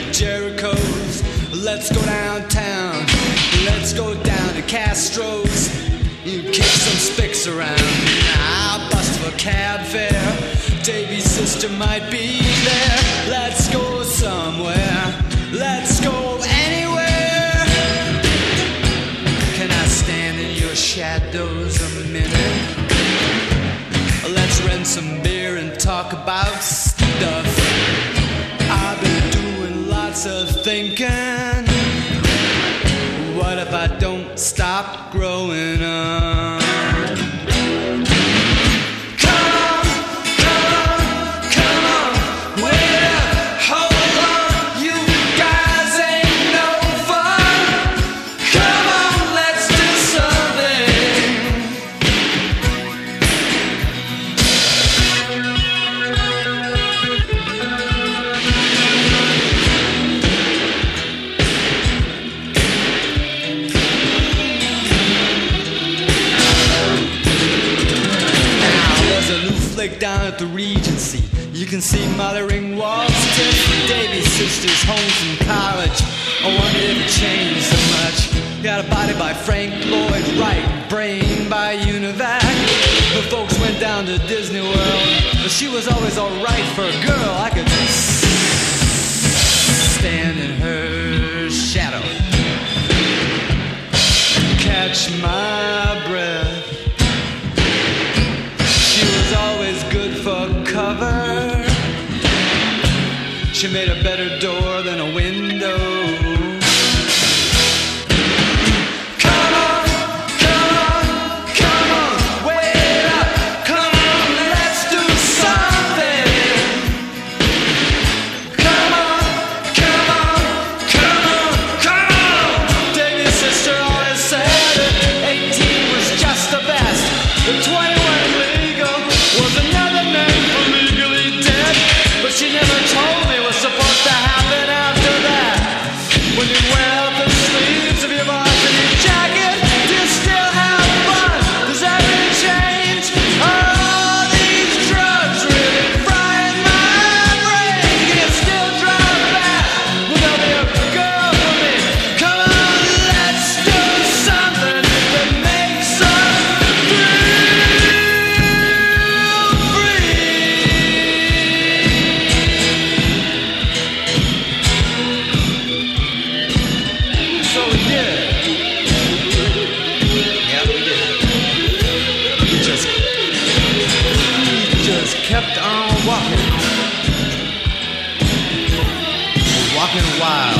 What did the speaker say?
Jericho's. Let's go downtown. Let's go down to Castro's. You kick some spicks around. I'll bust for cab fare. Davy's sister might be there. Let's go somewhere. Let's go anywhere. Can I stand in your shadows a minute? Let's rent some beer and talk about stuff. I've been doing lots of thinking. What if I don't stop growing up? Down at the Regency, you can see mothering walls. Davy's sister's home from college. I wonder if it changed so much. Got a body by Frank Lloyd Wright, brain by Univac. The folks went down to Disney World, but she was always alright for a girl. I could stand in her shadow, catch my breath. Always good for cover. She made a better door than a window. Come on, come on, come on, wait up, come on, let's do something. Come on, come on, come on, come on. Davy's sister always said that 18 was just the best. The 21 was another name for legally dead, but she never told me what's supposed to happen after that. When you wear out the sleeves of your varsity jacket, do you still have fun? Does that really change? Are all these drugs really frying my brain? Can you still drive fast? Will there be a girl for me? Come on, let's do something that makes us free. Kept on walking, walking wild.